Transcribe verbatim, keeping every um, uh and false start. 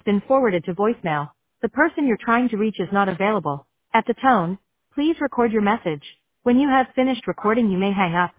been forwarded to voicemail. The person you're trying to reach is not available. At the tone, please record your message. When you have finished recording, you may hang up.